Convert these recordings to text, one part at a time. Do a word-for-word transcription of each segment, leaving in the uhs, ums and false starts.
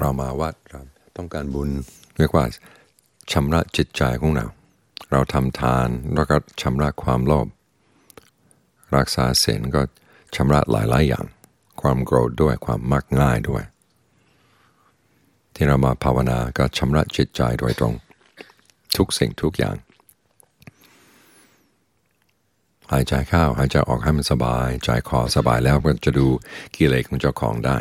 เรามาวัดเราต้องการบุญเรียกว่าชำระจิตใจของเราเราทำทานแล้วก็ชำระความโลภรักษาศีลก็ชำระหลายๆอย่างความโกรธด้วยความมักง่ายด้วยที่เรามาภาวนาก็ชำระจิตใจโดยตรงทุกสิ่งทุกอย่างหายใจเข้าหายใจออกให้มันสบายใจคอสบายแล้วก็จะดูกิเลสของเจ้าของได้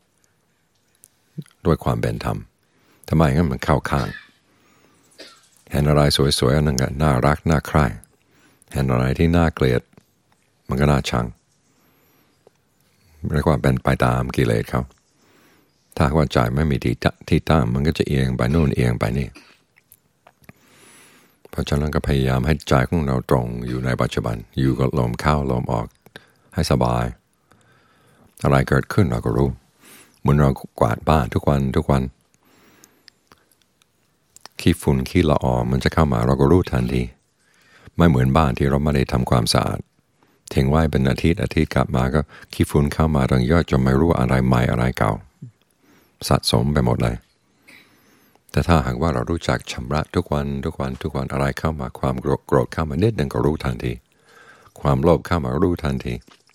ด้วยความเป็นธรรมทำไมงั้นมันเข้าข้างเห็นอะไรสวยๆนั่นก็น่ารักน่าใคร่เห็นอะไรที่น่าเกลียดมันก็น่าชังเรียกว่าเป็นไปตามกิเลสเขาถ้าว่าใจไม่มีที่ที่ตั้งมันก็จะเอียงไปนู่นเอียงไปนี่เพราะฉะนั้นก็พยายามให้ใจของเราตรงอยู่ในปัจจุบันอยู่กับลมเข้าลมออกให้สบายอะไรเกิดขึ้นเราก็รู้เหมือนเรากวาดบ้านทุกวันทุกวันขี้ฝุ่นขี้ละอองมันจะเข้ามาเราก็รู้ทันทีไม่เหมือนบ้านที่เราไม่ได้ทำความสะอาดทิ้งไว้เป็นอาทิตย์อาทิตย์กลับมาก็ขี้ฝุ่นเข้ามาตั้งเยอะจนไม่รู้อะไรใหม่อะไรเก่าสะสมไปหมดเลยแต่ถ้าหากว่าเรารู้จักชำระทุกวันทุกวันทุกวันอะไรเข้ามาความโกรธเข้ามานิดนึงก็รู้ทันทีความโลภเข้ามารู้ทันที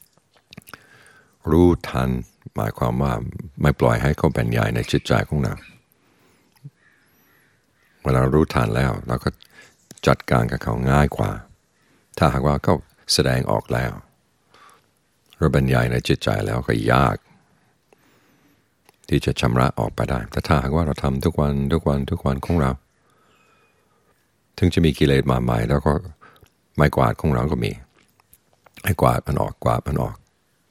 รู้ทันหมายความว่าไม่ปล่อยให้เขาเป็นใหญ่ในจิตใจของเราเวลารู้ทันแล้วเราก็จัดการกับเขาง่ายกว่าถ้าหากว่าเขาแสดงออกแล้วเราเป็นใหญ่ในจิตใจแล้วก็ยากที่จะชำระออกไปได้แต่ถ้าหากว่าเราทำทุกวันทุกวันทุกวันของเราถึงจะมีกิเลสมาใหม่แล้วก็ไม้กวาดของเราก็มีให้กวาดมันออกกวาดมันออก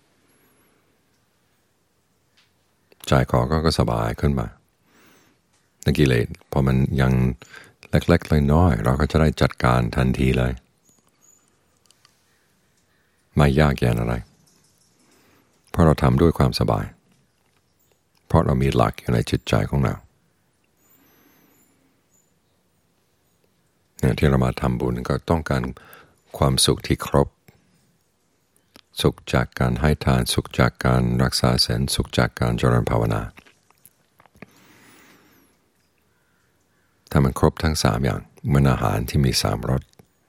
ใจคอก็สบายขึ้นมาในกิเลสพอมันยังเล็กๆน้อยๆเราก็จะได้จัดการทันทีเลยไม่ยากเย็นอะไรเพราะเราทำด้วยความสบายเพราะเรามีหลักอยู่ในจิตใจของเราเนี่ยที่เรามาทำบุญก็ต้องการความสุขที่ครบสุขจากการให้ทานสุขจากการรักษาศีลสุขจากการเจริญภาวนาถ้ามันครบทั้งสามอย่างเหมือนอาหารที่มีสามรส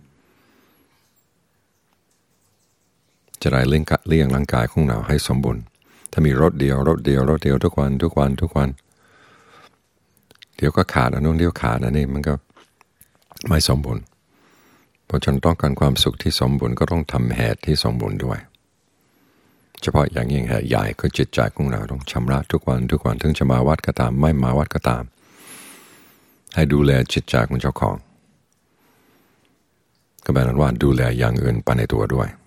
จะได้เลี้ยงเลี้ยงร่างกายของเราให้สมบูรณ์ถ้ามีรสเดียวรสเดียวรสเดียวทุกวันทุกวันทุกวันเดี๋ยวก็ขาดอันนู้นเดี๋ยวขาดอันนี้มันก็ไม่สมบูรณ์เพราะฉะนั้นต้องการความสุขที่สมบูรณ์ก็ต้องทำเหตุที่สมบูรณ์ด้วยเฉพาะอย่างยิ่งเหตุใหญ่ก็จิตใจของเราต้องชำระทุกวันทุกวันถึงจะมาวัดก็ตามไม่มาวัดก็ตามให้ดูแลจิตใจของเจ้าของก็แปลว่าดูแลอย่างอื่นไปในตัวด้วย